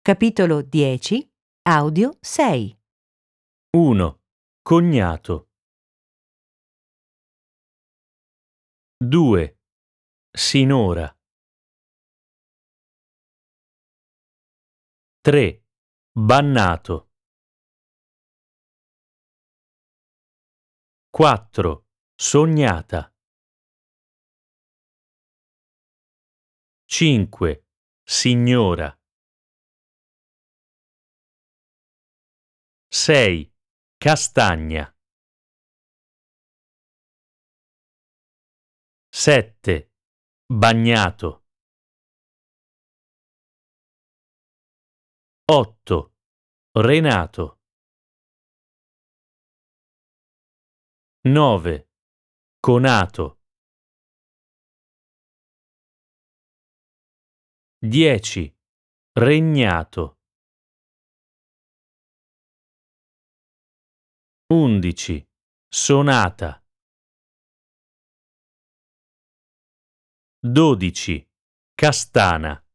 Capitolo 10, audio 6. 1. Cognato. 2. Sinora. 3. Bannato. 4. Sognata. 5. Signora. 6. Castagna. 7. Bagnato. 8. Renato. 9. Conato. 10. Regnato. 11. Sonata. 12. Castana.